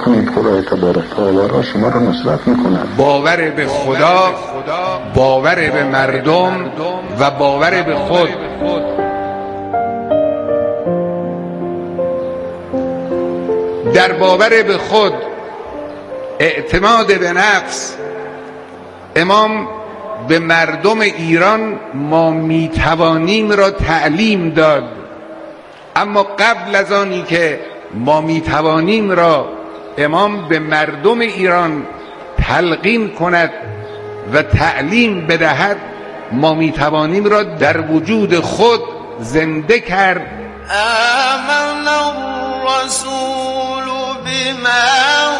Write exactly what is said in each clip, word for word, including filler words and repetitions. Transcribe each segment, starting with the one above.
کنید خدای تبارک و تعالی شما رو نصرت میکنه. باور به خدا، باور به مردم و باور به خود. در باور به خود، اعتماد به نفس، امام به مردم ایران ما میتوانیم را تعلیم داد. اما قبل از آنی که ما میتوانیم را امام به مردم ایران تلقین کند و تعلیم بدهد، ما میتوانیم را در وجود خود زنده کرد. آمن الرسول بما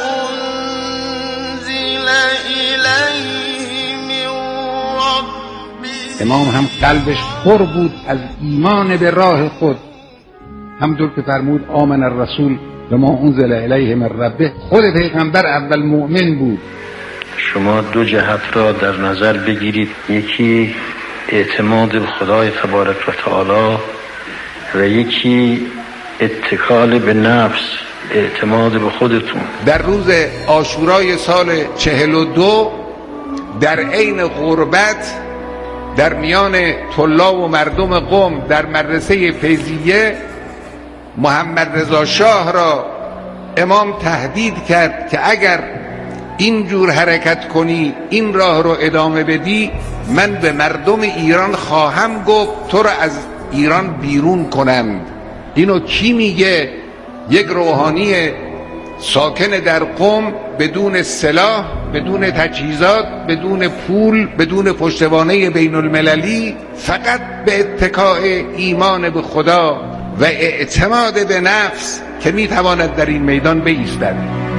انزل الیه من ربه. امام هم قلبش پر بود از ایمان به راه خود، همونطور که فرمود آمن الرسول بما انزل الیه من ربه. خود پیغمبر اول مؤمن بود. شما دو جهت را در نظر بگیرید، یکی اعتماد به خدای تبارک و تعالی و یکی اتکال به نفس، اعتماد به خودتون. در روز عاشورای سال چهل و دو در عین غربت در میان طلاب و مردم قم در مدرسه فیضیه، محمد رضا شاه را امام تهدید کرد که اگر این جور حرکت کنی، این راه رو ادامه بدی، من به مردم ایران خواهم گفت تو را از ایران بیرون کنند. اینو کی میگه؟ یک روحانی ساکن در قم، بدون سلاح، بدون تجهیزات، بدون پول، بدون پشتوانه بین المللی، فقط به اتکاء ایمان به خدا و اعتماد به نفس که میتواند در این میدان بایستد.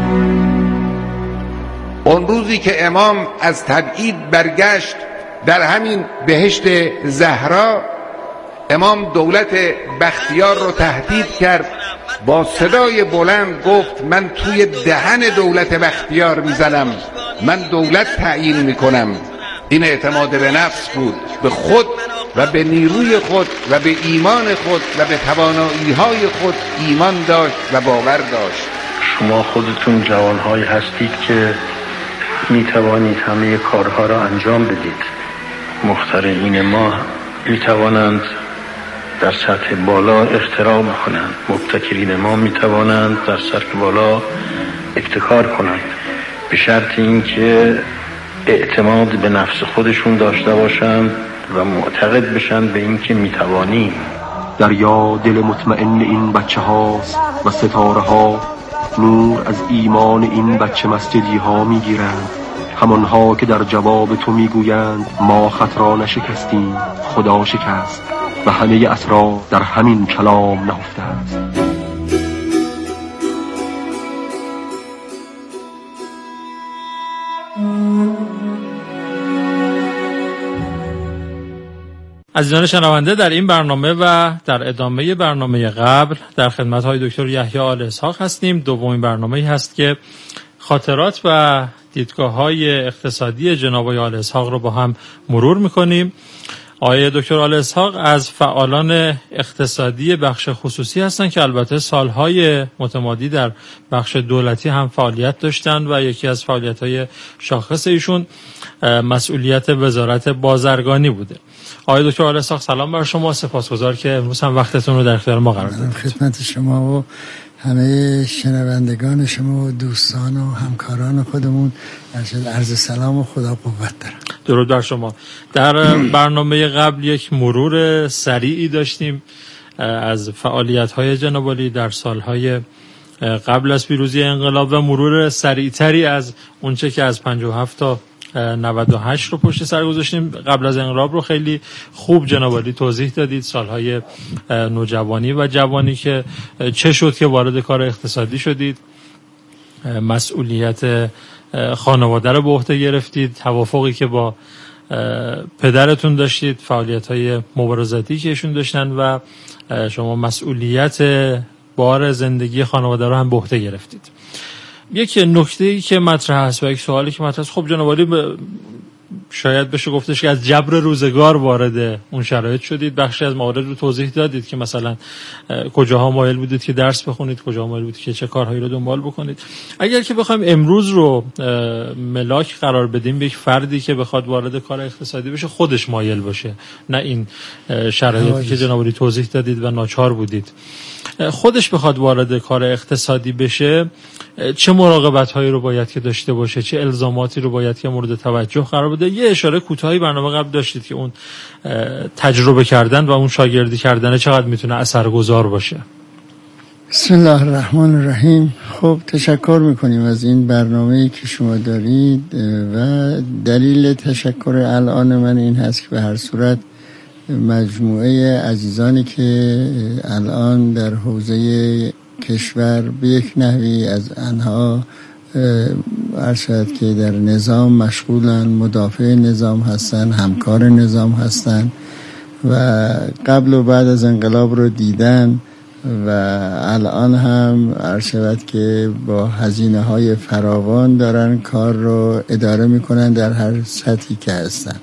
اون روزی که امام از تبعید برگشت در همین بهشت زهرا، امام دولت بختیار رو تهدید کرد، با صدای بلند گفت من توی دهن دولت بختیار میزنم، من دولت تعیین میکنم. این اعتماد به نفس بود، به خود و به نیروی خود و به ایمان خود و به توانایی‌های خود ایمان داشت و باور داشت. شما خودتون جوانهایی هستید که میتوانید همه کارها را انجام بدید. مخترعین ما میتوانند در سطح بالا اختراع کنند، مبتکرین ما میتوانند در سطح بالا ابتکار کنند، به شرط اینکه اعتماد به نفس خودشون داشته باشند و معتقد بشن به اینکه میتوانیم. دریا دل مطمئن این بچه هاست و ستاره ها نور از ایمان این بچه مسجدی ها میگیرند، همانها که در جواب تو میگویند ما خط را نشکستیم، خدا شکست و همه اسرار در همین کلام نهفته است. عزیزان شنونده، در این برنامه و در ادامه برنامه قبل در خدمت های دکتر یحیی آل اسحاق هستیم. دومین برنامه‌ای هست که خاطرات و دیدگاه های اقتصادی جناب آل اسحاق رو با هم مرور میکنیم. آقای دکتر آل اسحاق از فعالان اقتصادی بخش خصوصی هستند که البته سالهای متمادی در بخش دولتی هم فعالیت داشتند و یکی از فعالیت‌های شاخص ایشون مسئولیت وزارت بازرگانی بوده. آقای دکتر آل اسحاق سلام بر شما، سپاسگزار که امروز هم وقتتون رو در اختیار ما قرار دادید. خدمت شما و همه شنوندگان شما و دوستان و همکاران خودمون عرض سلام و خدا قوت دارم. درود بر شما. در برنامه قبل یک مرور سریعی داشتیم از فعالیت‌های جناب عالی در سال‌های قبل از پیروزی انقلاب و مرور سریعتری از اونچه که از پنجاه و هفت تا نود و هشت رو پشت سر گذاشتیم. قبل از انقلاب رو خیلی خوب جناب عالی توضیح دادید، سالهای نوجوانی و جوانی که چه شد که وارد کار اقتصادی شدید، مسئولیت خانواده رو به عهده گرفتید، توافقی که با پدرتون داشتید، فعالیت‌های مبارزاتی که ایشون داشتن و شما مسئولیت بار زندگی خانواده رو هم به عهده گرفتید. یک نکته‌ای که مطرح است و یک سوالی که مطرح است، خب جناب عالی شاید بشه گفتش که از جبر روزگار وارد اون شرایط شدید. بخشی از موارد رو توضیح دادید که مثلا کجاها مایل بودید که درس بخونید، کجاها مایل بودید که چه کارهایی رو دنبال بکنید. اگر که بخوایم امروز رو ملاک قرار بدیم به یک فردی که بخواد وارد کار اقتصادی بشه، خودش مایل باشه، نه این شرایطی که جناب عالی توضیح دادید و ناچار بودید، خودش بخواد وارد کار اقتصادی بشه، چه مراقبت‌هایی رو باید که داشته باشه، چه الزاماتی رو باید که مورد توجه قرار بده؟ یه اشاره کوتاهی برنامه قبل داشتید که اون تجربه کردن و اون شاگردی کردن چقدر میتونه اثرگذار باشه. بسم الله الرحمن الرحیم. خب تشکر میکنیم از این برنامه‌ای که شما دارید و دلیل تشکر الان من این هست که به هر صورت مجموعه عزیزانی که الان در حوزه کشور به یک نحوی از آنها ارشد که در نظام مشغولن، مدافع نظام هستن، همکار نظام هستن و قبل و بعد از انقلاب رو دیدن و الان هم ارشد که با هزینه های فراوان دارن کار رو اداره میکنن در هر سطحی که هستن.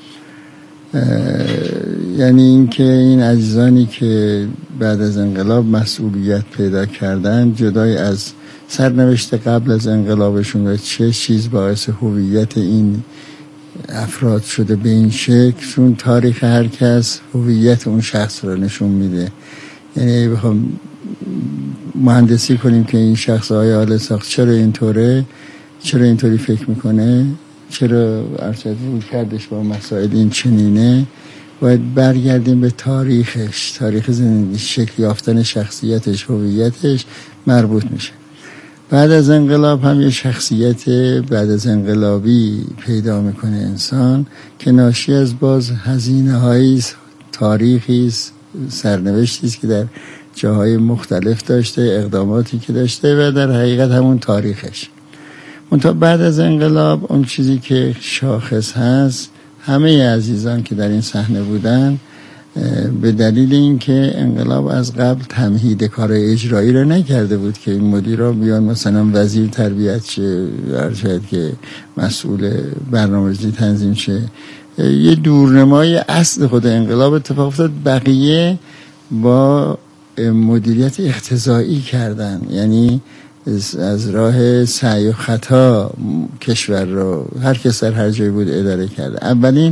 یعنی اینکه این عزیزانی که بعد از انقلاب مسئولیت پیدا کردن، جدای از سرنوشت قبل از انقلابشون و چه چیز باعث هویت این افراد شده به این شکل، چون تاریخ هر کس هویت اون شخص رو نشون میده. یعنی بخوام مهندسی کنیم که این شخص آقای آل ساخت چرا اینطوره، چرا اینطوری فکر میکنه، چرا ارشد روی کردش با مسائل این چنینه، باید برگردیم به تاریخش، تاریخ زندگی، شکل یافتن شخصیتش، هویتش مربوط میشه. بعد از انقلاب هم یه شخصیت بعد از انقلابی پیدا میکنه انسان که ناشی از باز هزینه هایی، تاریخی، سرنوشتی است که در جاهای مختلف داشته، اقداماتی که داشته و در حقیقت همون تاریخش. منتها بعد از انقلاب اون چیزی که شاخص هست، همه عزیزان که در این صحنه بودن به دلیل اینکه انقلاب از قبل تمهید کار اجرایی رو نکرده بود که این مدیرا بیان مثلا وزیر تربیت شه، ارشد که مسئول برنامه‌ریزی تنظیم شه، یه دورنمای اصل خود انقلاب اتفاق افتاد. بقیه با مدیریت اقتضایی کردن، یعنی از راه سعی و خطا کشور رو هر کس در هر جای بود اداره کرده. اولین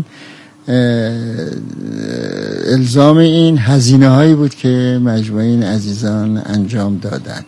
الزام این هزینه هایی بود که مجموعه این عزیزان انجام دادن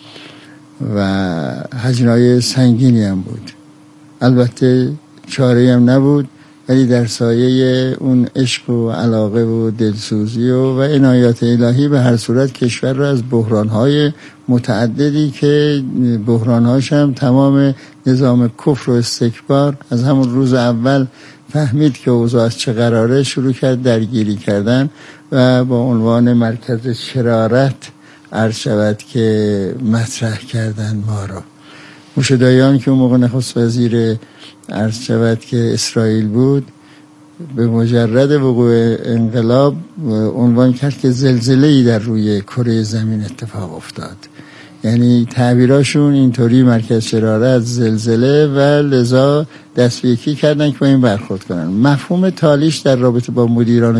و هزینه های سنگینی هم بود. البته چاره‌ای هم نبود، ولی در سایه اون عشق و علاقه و دلسوزی و, و عنایات الهی به هر صورت کشور را از بحران‌های متعددی که بحران‌هاش هم تمام نظام کفر و استکبار از همون روز اول فهمید که اوضاع از چه قراره، شروع کرد درگیری کردن و با عنوان مرکز شرارت عرض شود که مطرح کردن ما را. موشه دایان که اون موقع نخست وزیر عرض شود که اسرائیل بود، به مجرد وقوع انقلاب عنوان کرد که زلزله‌ای در روی کره زمین اتفاق افتاد. یعنی تعبیراشون اینطوری مرکز شرارت، زلزله و لذا دست به یکی کردن که با این برخورد کنن. مفهوم تالیش در رابطه با مدیران و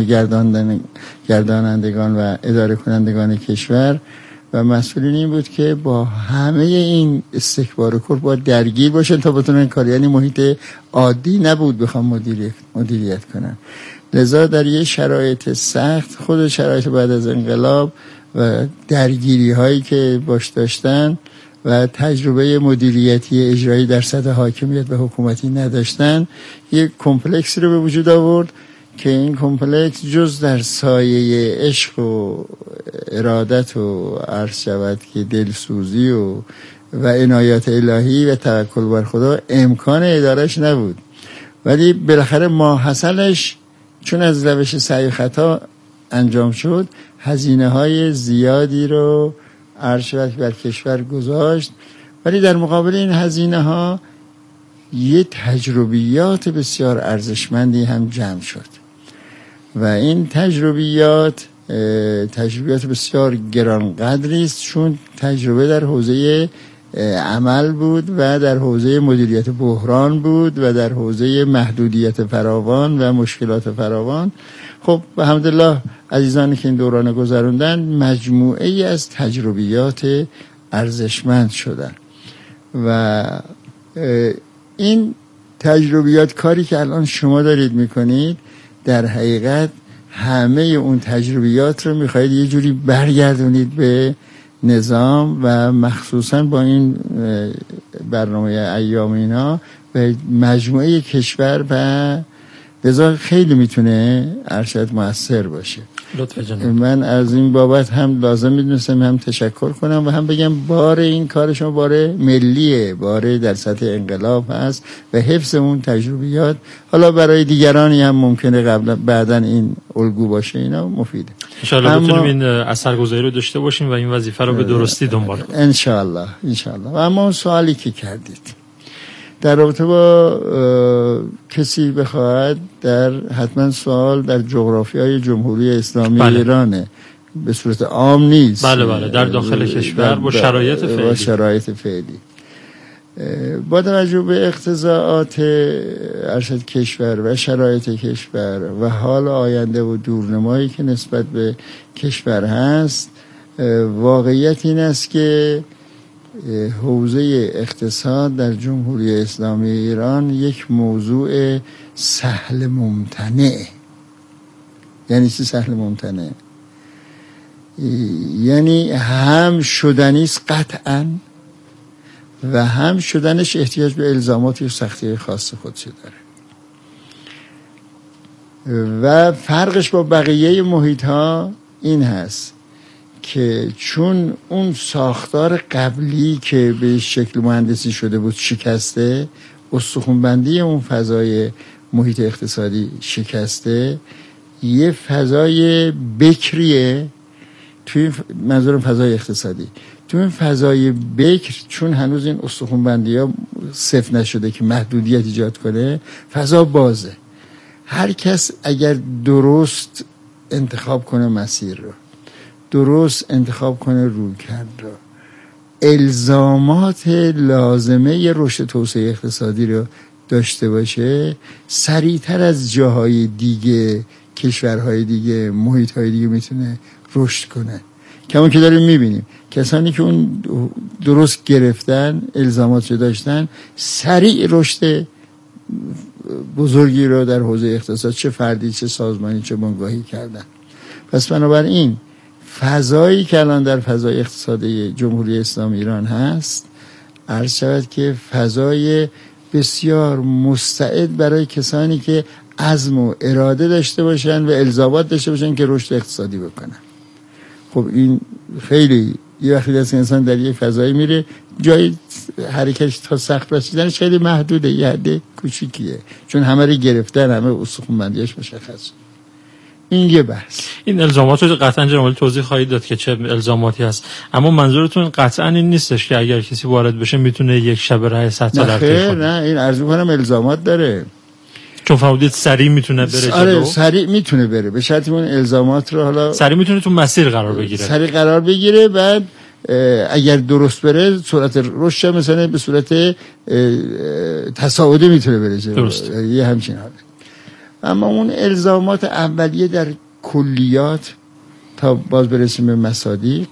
گردانندگان و اداره کنندگان کشور و مسئولین این بود که با همه این استکبار و کفر باید درگیر باشن تا بتونن کار، یعنی محیط عادی نبود بخوام مدیریت مدیریت کنن. لذا در یه شرایط سخت، خود شرایط بعد از انقلاب و درگیری هایی که باش داشتن و تجربه مدیریتی اجرایی در سطح حاکمیت و حکومتی نداشتن، یک کمپلکسی رو به وجود آورد که این کمپلکس جز در سایه عشق و ارادت و عرض شود که دلسوزی و و عنایات الهی و توکل بر خدا امکان ادارش نبود. ولی بالاخره ماحصلش چون از روش سعی خطا انجام شد، هزینه های زیادی رو عرض شود بر کشور گذاشت، ولی در مقابل این هزینه ها یه تجربیات بسیار ارزشمندی هم جمع شد و این تجربیات تجربیات بسیار گرانقدری است، چون تجربه در حوزه عمل بود و در حوزه مدیریت بحران بود و در حوزه محدودیت فراوان و مشکلات فراوان. خب الحمدلله عزیزانی که این دوران گذروندن مجموعه ای از تجربیات ارزشمند شدن و این تجربیات، کاری که الان شما دارید میکنید در حقیقت همه اون تجربیات رو میخواید یه جوری برگردونید به نظام و مخصوصا با این برنامه ایام اینا به مجموعه کشور و لذا خیلی میتونه ارشد موثر باشه. من از این بابت هم لازم میدونستم هم تشکر کنم و هم بگم بار این کار شما بار ملیه، بار در سطح انقلاب هست و حفظ اون تجربیات حالا برای دیگرانی هم ممکنه قبلا بعدن این الگو باشه، اینا مفیده. انشاءالله بتونیم این اثرگذاری رو داشته باشیم و این وظیفه رو به درستی دنبال کنیم. انشاءالله انشاءالله. و اما اون سوالی که کردید در رابطه با کسی بخواهد در حتما سوال در جغرافیای جمهوری اسلامی بله. ایرانه، به صورت عام نیست. بله بله در داخل کشور با شرایط فعلی. با شرایط فعلی با توجه به اقتضاعات ارشد کشور و شرایط کشور و حال آینده و دورنمایی که نسبت به کشور هست، واقعیت این است که حوزه اقتصاد در جمهوری اسلامی ایران یک موضوع سهل ممتنع. یعنی چی سهل ممتنع؟ یعنی هم شدنیست قطعاً و هم شدنش احتیاج به الزاماتی و سختی خاص خودش داره و فرقش با بقیه محیط ها این هست که چون اون ساختار قبلی که به شکل مهندسی شده بود شکسته، استخوان‌بندی اون فضای محیط اقتصادی شکسته، یه فضای بکریه توی منظورم فضای اقتصادی، توی این فضای بکر چون هنوز این استخوان‌بندی ها صفر نشده که محدودیت ایجاد کنه، فضا بازه. هر کس اگر درست انتخاب کنه مسیر رو، درست انتخاب کنه روی کرد رو، الزامات لازمه رشد توسعه اقتصادی رو داشته باشه، سریعتر از جاهای دیگه، کشورهای دیگه، محیطهای دیگه میتونه رشد کنه. کما که داریم میبینیم کسانی که اون درست گرفتن، الزامات رو داشتن، سریع رشد بزرگی رو در حوزه اقتصاد چه فردی چه سازمانی چه بنگاهی کردن. پس بنابراین فضایی که الان در فضای اقتصادی جمهوری اسلامی ایران هست، عرض شود که فضای بسیار مستعد برای کسانی که عزم و اراده داشته باشن و الزامات داشته باشن که رشد اقتصادی بکنن. خب این خیلی یه وقتی دست انسان در یک فضایی میره، جای حرکتش تا سخت رسیدنش خیلی محدوده، یه حد کوچیکیه، چون همه رو گرفتن، همه استخوان‌بندیاش مشخص. این یه بحث. این الزامات رو قطعا جناب توضیح خواهید داد که چه الزاماتی هست، اما منظورتون قطعا این نیستش که اگر کسی وارد بشه میتونه یک شب راه صد تا در طی کنه. نه این عرض می‌کنم الزامات داره، چون فرمودید سریع میتونه بره. آره سریع میتونه بره، به شرطی اون الزامات رو حالا سریع میتونه تو مسیر قرار بگیره، سریع قرار بگیره. بعد اگر درست بره سرعت رشد مثلا به صورت تصاعدی میتونه بره، درست یه همچین حاله. اما اون الزامات اولیه در کلیات تا باز برسیم به مصادیق،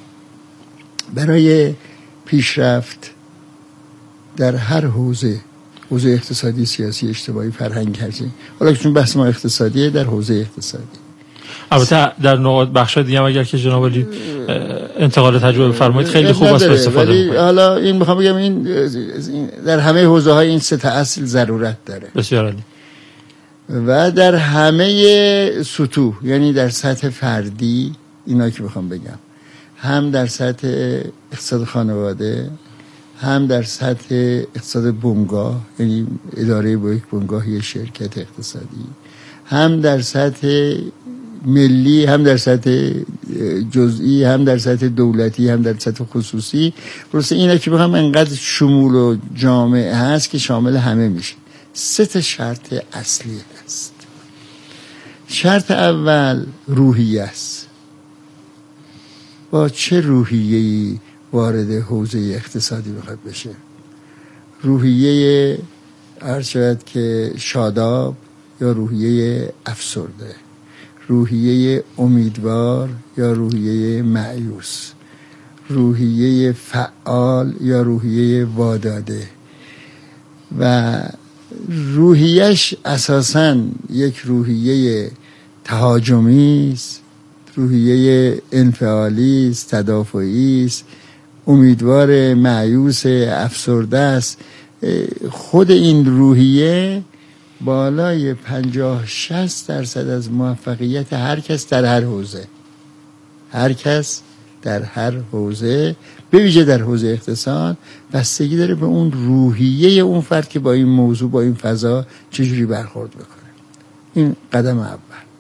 برای پیشرفت در هر حوزه، حوزه اقتصادی، سیاسی، اجتماعی، فرهنگی، هرچی، حالا چون بحث ما اقتصادیه، در حوزه اقتصادی البته در نقاط بخش دیگه هم اگر که جناب علی انتقال تجربه فرمایید خیلی خوب است استفاده کنید. حالا این میخوام بگم این در همه حوزه های این سه تا اصل ضرورت داره. بسیار عالی. و در همه سطوح، یعنی در سطح فردی، اینا که میخوام بگم، هم در سطح اقتصاد خانواده، هم در سطح اقتصاد بنگاه، یعنی اداره با یک بنگاهی شرکت اقتصادی، هم در سطح ملی، هم در سطح جزئی، هم در سطح دولتی، هم در سطح خصوصی. پروسه اینه که بخوام انقدر شمول و جامع هست که شامل همه میشه. سه تا شرط اصلی هست. شرط اول روحیه است. با چه روحیه‌ای وارد حوزه اقتصادی بخواد بشه. روحیه عرض شود که شاداب یا روحیه افسرده، روحیه امیدوار یا روحیه مایوس، روحیه فعال یا روحیه واداده. و روحیش اساساً یک روحیه تهاجمی است، روحیه انفعالی است، تدافعی است، امیدوار، مایوس، افسرده است. خود این روحیه بالای پنجاه شصت درصد از موفقیت هر کس در هر حوزه، هر کس در هر حوزه، به ویژه در حوزه اقتصاد، بستگی داره به اون روحیه اون فرد که با این موضوع، با این فضا چجوری برخورد بکنه. این قدم اول.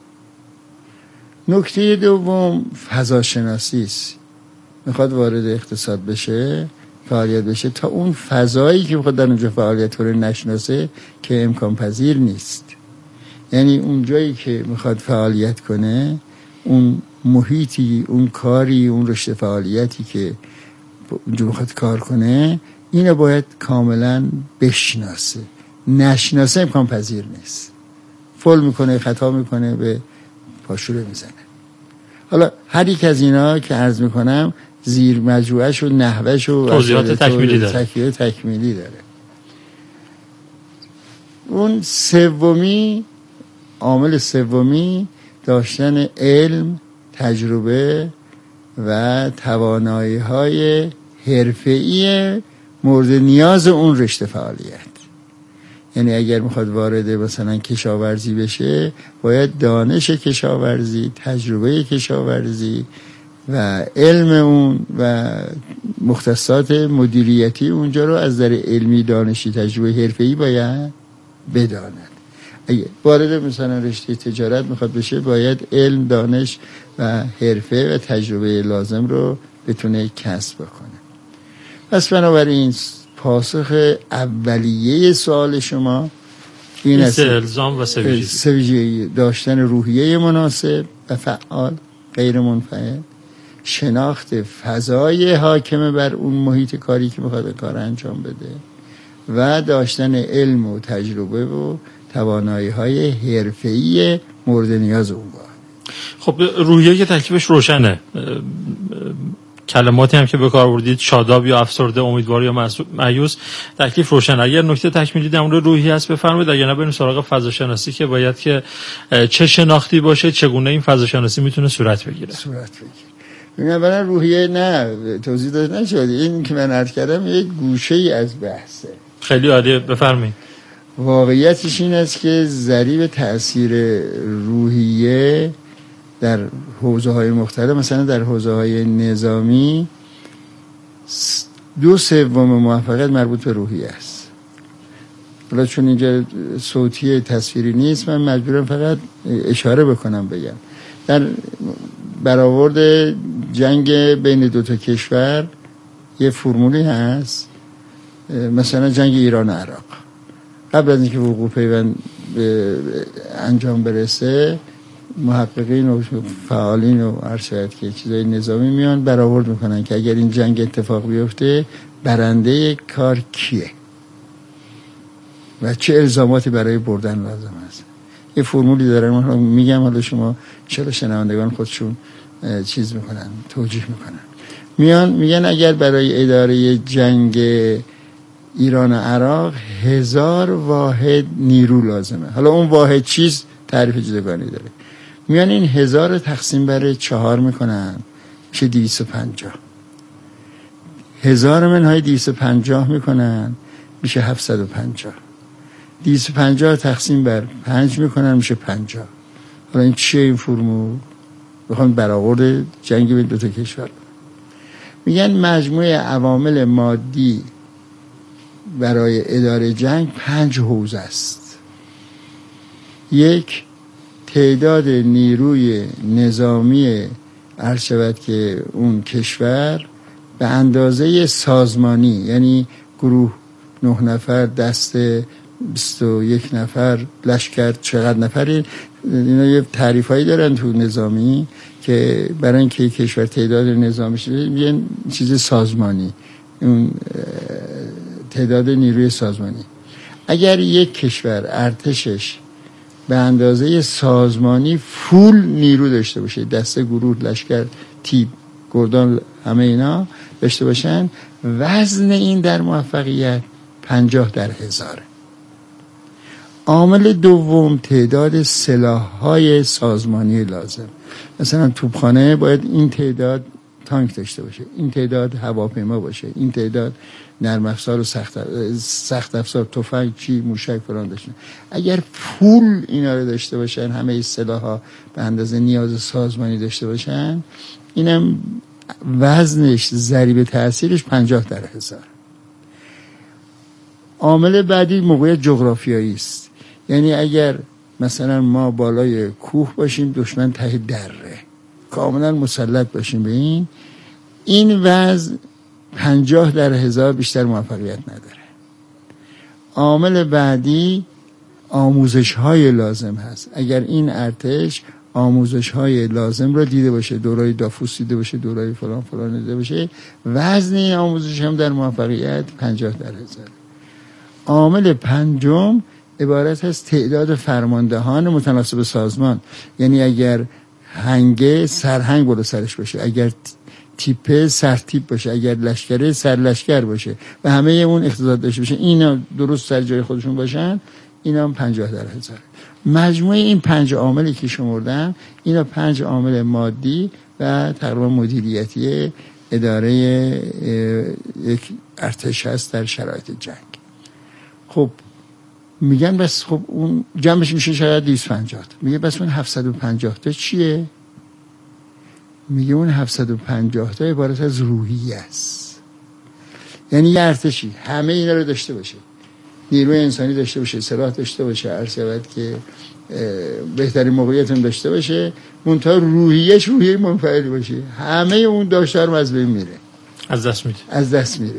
نکته دوم فضاشناسی است. میخواد وارد اقتصاد بشه، فعالیت بشه، تا اون فضایی که میخواد در اونجا فعالیت کنه نشناسه که امکان پذیر نیست. یعنی اون جایی که میخواد فعالیت کنه، اون محیطی، اون کاری، اون رشته فعالیتی که اونجا میخواد کار کنه، اینو باید کاملا بشناسه. نشناسه امکان پذیر نیست. فول میکنه، خطا میکنه، به پاشوره میزنه. حالا هر یک از اینا که عرض میکنم زیر مجموعه‌ش و نحوه‌ش و توضیحات تکمیلی داره. توضیحات تکمیلی داره. اون سومی، عامل سومی، داشتن علم، تجربه و توانایی‌های حرفه‌ای مورد نیاز اون رشته فعالیت. یعنی اگر میخواد وارد مثلا کشاورزی بشه، باید دانش کشاورزی، تجربه کشاورزی و علم اون و مختصات مدیریتی اونجا رو از نظر علمی، دانشی، تجربه حرفه‌ای باید بداند. اگه وارد مثلا رشته تجارت میخواد بشه، باید علم، دانش و حرفه و تجربه لازم رو بتونه کسب بکنه. پس بنابراین پاسخ اولیه سوال شما این است: الزام و سویژگی داشتن روحیه مناسب و فعال، غیر منفعل، شناخت فضای حاکم بر اون محیط کاری که میخواد کار انجام بده و داشتن علم و تجربه و توانایی‌های حرفه‌ای مورد نیاز اون باید. خب روحیه که تکلیفش روشنه، کلماتی هم که به کار بردید، شاداب یا افسرده، امیدوار یا مایوس، تکلیف روشن. اگر نکته تکمیلی در مورد روحیه هست بفرمایید، اگر نه بریم سراغ فضاشناسی که باید که چه شناختی باشه، چگونه این فضاشناسی میتونه صورت بگیره. صورت بگیره. ببین روحیه نه توضیح داده نشد، این که من عرض کردم یک گوشه‌ای از بحثه. خیلی عالیه، بفرمایید. واقعیتش این است که ضریب تأثیر روحیه در حوزه‌های مختلف، مثلا در حوزه‌های نظامی دو سوم موفقیت مربوط به روحیه است. حالا چون اینجا صوتی تصویری نیست، من مجبورم فقط اشاره بکنم بگم. در برآورد جنگ بین دو تا کشور یه فرمولی هست، مثلا جنگ ایران و عراق. قبل از اینکه وقوع پیوند انجام برسه، محققین و فعالین و ارشد که چیزای نظامی میان برآورد میکنن که اگر این جنگ اتفاق بیفته، برنده کار کیه و چه الزاماتی برای بردن لازم است. یه فرمولی دارن، من میگم، حالا شما چرا شنوندگان خودشون چیز میکنن، توجیه میکنن. میان میگن اگر برای اداره جنگ ایران و عراق هزار واحد نیرو لازمه، حالا اون واحد چیز تعریف جداگانه داره، میان این هزار تقسیم بر چهار میکنن، میشه دویست و پنجاه. هزار منهای دویست و پنجاه میکنن، میشه هفتصد و پنجاه. دویست و پنجاه تقسیم بر پنج میکنن، میشه پنجاه. حالا این چیه این فرمول؟ بخوام برآورد جنگ بین دو تا کشور. میگن مجموعه عوامل مادی برای اداره جنگ پنج حوزه است. یک، تعداد نیروی نظامی عرض شود که اون کشور به اندازه سازمانی، یعنی گروه نه نفر، دسته بیست و یک نفر لشکر چقدر نفری، اینا یه تعریفایی دارن تو نظامی که برای اینکه کشور تعداد نظامیش یه چیز سازمانی، اون تعداد نیروی سازمانی. اگر یک کشور ارتشش به اندازه سازمانی فول نیرو داشته باشه، دسته، گروه، لشکر، تیپ، گردان، همه اینا داشته باشن، وزن این در موفقیت پنجاه در هزار. عامل دوم تعداد سلاح‌های سازمانی لازم. مثلا توپخانه باید این تعداد تانک داشته باشه، این تعداد هواپیما باشه، این تعداد نرم افزار و سخت سخت افزار، تفنگ، چی، موشک فلان داشته. اگر پول اینا رو داشته باشن، همه سلاح‌ها به اندازه نیاز سازمانی داشته باشن، اینم وزنش، ضریب تاثیرش پنجاه در هزار. عامل بعدی موقعیت جغرافیایی است. یعنی اگر مثلا ما بالای کوه باشیم، دشمن ته دره، کاملا مسلط باشیم به این این وزن پنجاه در هزار بیشتر موفقیت نداره. عامل بعدی آموزش های لازم هست. اگر این ارتش آموزش های لازم رو دیده باشه، دورای دافوس دیده باشه، دورای فلان فلان دیده باشه، وزن این آموزش هم در موفقیت پنجاه در هزار. عامل پنجم عبارت از تعداد فرماندهان متناسب سازمان. یعنی اگر هنگه سرهنگ بالا سرش باشه، اگر تیپه سرتیپ باشه، اگر لشکره سرلشکر باشه و همه اون اقتضاد داشته باشه، اینا درست سر جای خودشون باشن، اینا هم پنجاه در هزار. مجموعه این پنج عاملی که شمردم، اینا پنج عامل مادی و تقریبا مدیریتی اداره یک ارتش هست در شرایط جنگ. خب میگن بس خب اون جمعش میشه شاید دویست و پنجاه تا. میگه بس اون هفتصد و پنجاه تا چیه؟ میگه اون هفتصد و پنجاه تا عبارت از روحیه است. یعنی یه ارتشی همه اینا رو داشته باشه، نیروی انسانی داشته باشه، سلاح داشته باشه، عرض شود که بهترین موقعیت هم داشته باشه، منتها روحیهش روحیه منفعلی باشه، همه اون داشته رو از بین میره، از دست میره از دست میره.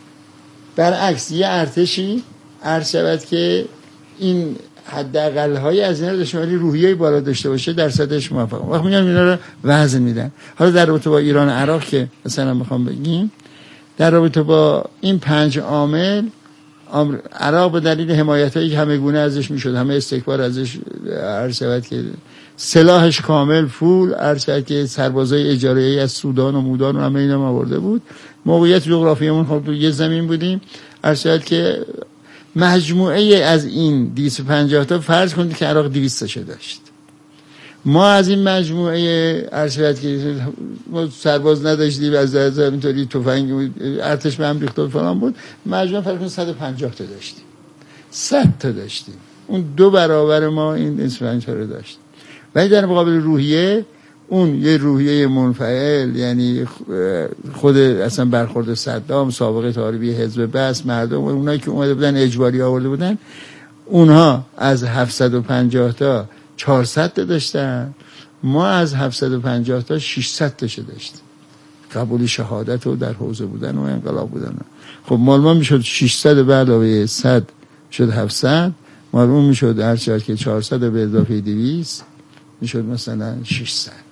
برعکس یه ارتشی عرض شود که این حداقل های از اینا داشته ولی روحیه بالا داشته باشه، درصدش موفق. وقت میگن اینا رو وزن میدن. حالا در رابطه با ایران عراق که مثلا میخوام بگیم، در رابطه با این پنج عامل، عراق به دلیل حمایتایی که همه گونه ازش میشد، همه استکبار ازش، عرض شود که سلاحش کامل فول، عرض شود که سربازای اجاره‌ای از سودان و مودان و همه اینا آورده بود. موقعیت جغرافیایمون خب تو یه زمین بودیم، عرض شود که مجموعه از این دویست و پنجاه تا فرض کنید که عراق دویست تاشو داشت. ما از این مجموعه عرض شود که ما سرباز نداشتیم، از از اینطوری تفنگ ارتش به هم ریخته فلان بود، مجموعه فرض کنید صد و پنجاه تا داشتیم، صد تا داشتیم، اون دو برابر ما این دویست و پنجاه رو داشت. ولی در مقابل روحیه، اون یه روحیه منفعل، یعنی خود اصلا برخورد صدام، سابقه تاریبی حزب بعث، مردم و اونایی که اومده بودن اجباری آورده بودن، اونها از هفتصد و پنجاه تا چهارصد تا داشتن، ما از هفتصد و پنجاه تا ششصد تا داشتیم. قبول شهادت و در حوزه بودن و انقلاب بودن. خب مال ما میشد ششصد به علاوه صد شد هفتصد، مال اون میشد هر چقدر که چهارصد به اضافه دویست میشد مثلا ششصد.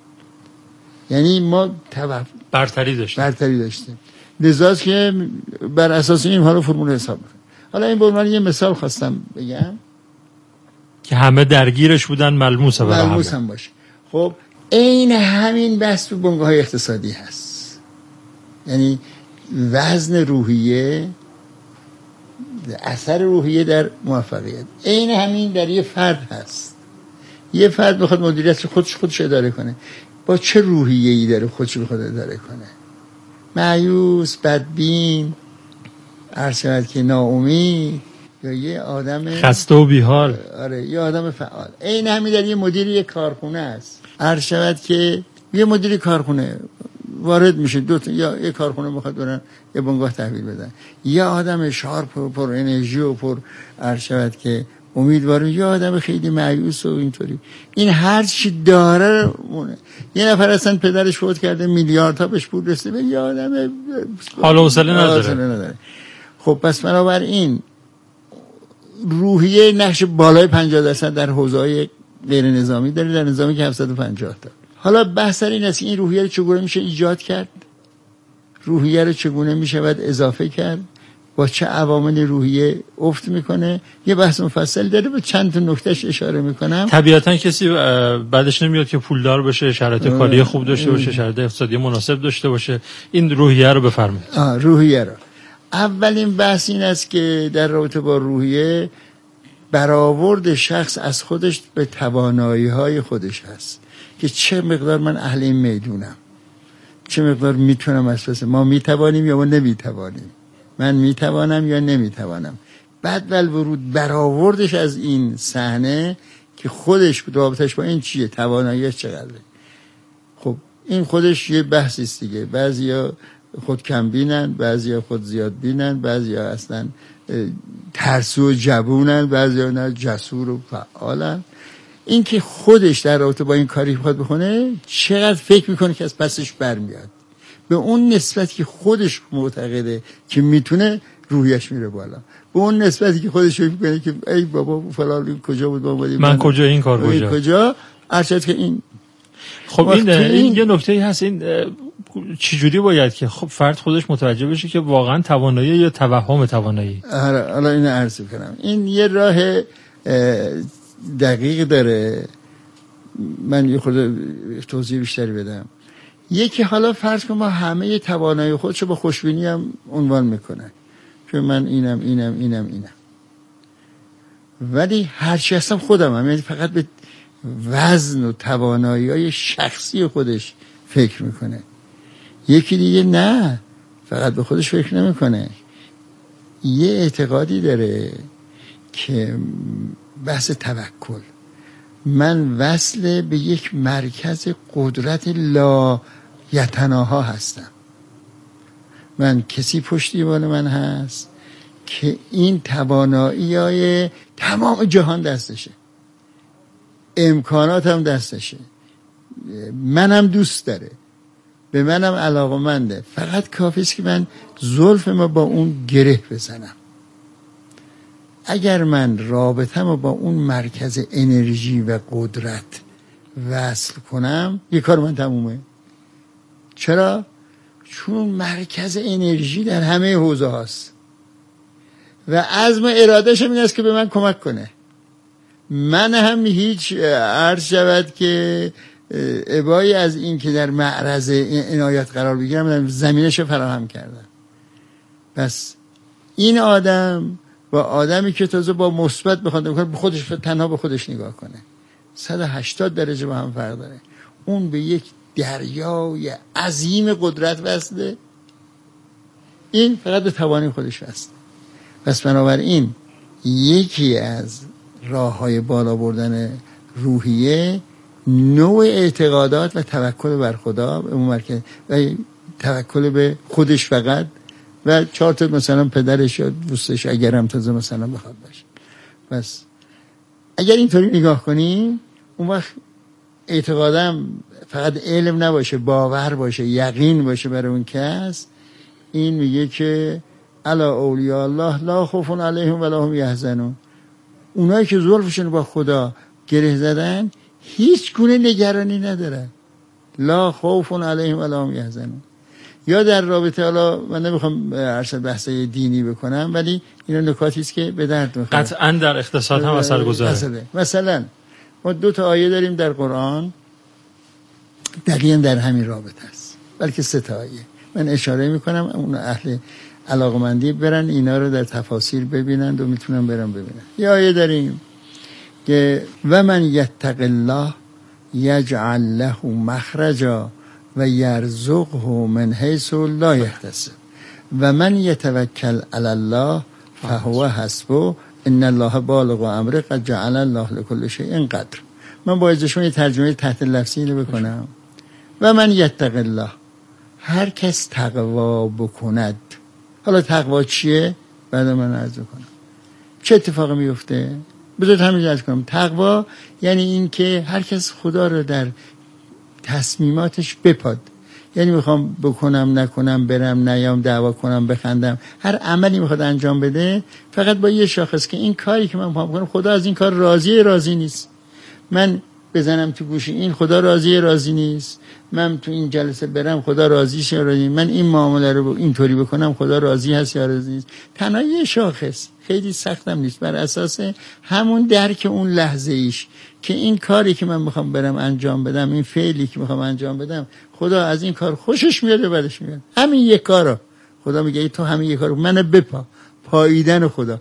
یعنی ما توف... برتری داشتیم برتری داشتیم لذاست که بر اساس این حالا فرمول حساب میکنیم. حالا این برمان یه مثال خواستم بگم که همه درگیرش بودن، ملموس هم ملموس هم باشه. خب این همین بحث تو بنگاه های اقتصادی هست. یعنی وزن روحیه، اثر روحیه در موفقیت، این همین در یه فرد هست. یه فرد بخواد مدیریت خودش خودش اداره کنه، با چه روحیه‌ای داره خودش بخواد اداره کنه؟ مایوس، بدبین، عرض شود که ناامید، یا یه آدم خسته و بیحال؟ آره، یه آدم فعال. این همین در یه مدیر یه کارخونه است. عرض شود که یه مدیر کارخونه وارد میشه، دو تا یا یه کارخونه میخواد برن یه بنگاه تحویل بدن، یه آدم شارپ و پر انرژی و پر عرض شود که امیدواره، یه آدم خیلی مایوس و اینطوری. این هر چی داره مونه. یه نفر اصلا پدرش فوت کرده، میلیاردها بهش پول رسیده، یه آدم حال و حوصله نداره. نداره. خب پس بنابراین روحیه نقش بالای پنجاه درصد در حوزه‌های غیر نظامی داره، در نظامی که هفتصد و پنجاه تا. حالا بحث این است که این روحیه رو چگونه میشه ایجاد کرد، روحیه رو چگونه میشه باید اضافه کرد، با چه عوامل روحیه افت میکنه. یه بحث مفصل داره، به چند تا نکتهش اشاره میکنم. طبیعتا کسی بعدش نمیاد که پولدار بشه، شرایط کاری خوب داشته باشه، شرایط اقتصادی مناسب داشته باشه. این روحیه رو بفرمایید. آه روحیه رو اولین بحث این است که در رابطه با روحیه برآورد شخص از خودش به توانایی‌های خودش هست که چه مقدار من اهل این میدونم، چه مقدار میتونم اساس ما میتوانیم یا ما نمیتوانیم، من میتوانم یا نمیتوانم. بعد ول ورود برآوردش از این صحنه که خودش رابطش با این چیه، تواناییش چقدره. خب این خودش یه بحثی است دیگه. بعضیا خود کم بینن، بعضیا خود زیاد بینن، بعضیا اصلا ترسو و جوونن، بعضیا نه جسور و فعالن. این که خودش در رابطه با این کاری خود بکنه چقدر فکر میکنه که از پسش برمیاد، به اون نسبتی که خودش معتقده که میتونه روحیش میره بالا، به اون نسبتی که خودش فکر میکنه که ای بابا فلان کجا بود بابا من, من کجا این کار کجا کجا ارشد که این. خب این, این یه نکته هست، این چجوری باید که خب فرد خودش متوجه بشه که واقعا توانایی یا توهم توانایی؟ حالا اینو عرض کنم. این یه راه دقیق داره، من یه خورده توضیح بیشتری بدم. یکی حالا فرض کن ما همه توانایی خودشو با خوشبینی هم عنوان میکنه که من اینم اینم اینم اینم، ولی هرچی هستم خودم هم، یعنی فقط به وزن و توانایی های شخصی خودش فکر میکنه. یکی دیگه نه، فقط به خودش فکر نمیکنه، یه اعتقادی داره که بحث توکل، من وصل به یک مرکز قدرت لا یتناها هستم، من کسی پشتیبان من هست که این توانایی های تمام جهان دستشه، امکانات هم دستشه، منم دوست داره، به منم علاقمنده، فقط کافیست که من زلف ما با اون گره بزنم. اگر من رابطه‌مو با اون مرکز انرژی و قدرت وصل کنم یه کار من تمومه. چرا؟ چون مرکز انرژی در همه حوزه هاست و عزم ارادهش هم این است که به من کمک کنه. من هم هیچ عرض شود که ابایی از این که در معرض عنایت قرار بگیرم زمینش فراهم کردم. پس این آدم با آدمی که تازه با مثبت بخواد بکنه، به خودش تنها به خودش نگاه کنه، صد و هشتاد درجه با هم فرق داره. اون به یک دریای عظیم قدرت وصله، این فقط به توانی خودش وصله. پس بنابراین یکی از راه‌های بالا بردن روحیه نوع اعتقادات و توکل بر خدا به اون مرکز و توکل به خودش فقط و چهار تا مثلا پدرش یا دوستش اگر هم تازه مثلا بخواد باشه. پس اگر اینطوری نگاه کنیم اون وقت اعتقادم فقط علم نباشه، باور باشه، یقین باشه برای اون کس. این میگه که الا اولیاء الله لا خوف علیهم ولا هم یحزنون، اونایی که زلفشون با خدا گره زدن هیچ گونه نگرانی ندارن، لا خوف علیهم ولا هم یحزنون. یا در رابطه، حالا من نمیخوام ارشد بحثای دینی بکنم ولی اینا نکاتی است که به درد میخوره، قطعا در اقتصاد هم اثر گذاره. مثلا ما دو تا آیه داریم در قرآن دقیقاً در همین رابطه است، بلکه سه تا آیه. من اشاره میکنم اون اهل علاقمندی برن اینا رو در تفاسیر ببینند و میتونن برن ببینن. یه آیه داریم که و من یتق الله یجعل له مخرجا و یرزقه من حیث لا یحتسب و من یتوکل علی الله فهو حسبه ان الله بالغ امره قد جعل الله لكل شیء قدر. من با اجازه شما یه ترجمه تحت لفظی اینو بکنم. و من یتق الله، هر کس تقوا بکند. حالا تقوا چیه؟ بعد من عرض کنم چه اتفاقی میفته. بذارید همین عرض کنم. تقوا یعنی این که هر کس خدا رو در تصمیماتش بپاد، یعنی میخوام بکنم نکنم، برم نیام، دعوا کنم بخندم، هر عملی میخواد انجام بده فقط با یه شاخص که این کاری که من میخوام بکنم خدا از این کار راضیه راضی نیست. من بزنم تو گوشی این خدا راضیه راضی نیست، من تو این جلسه برم خدا راضیشه راضی، من این معامله رو اینطوری بکنم خدا راضی هست یا راضی نیست. تنها یه شاخص خیلی سختم نیست، بر اساس همون درک اون لحظه ایش که این کاری که من میخوام برم انجام بدم، این فعلی که میخوام انجام بدم خدا از این کار خوشش میاد و بدش میاد. همین یک کارو خدا میگه تو همین یک کارو منو بپا، پاییدن خدا.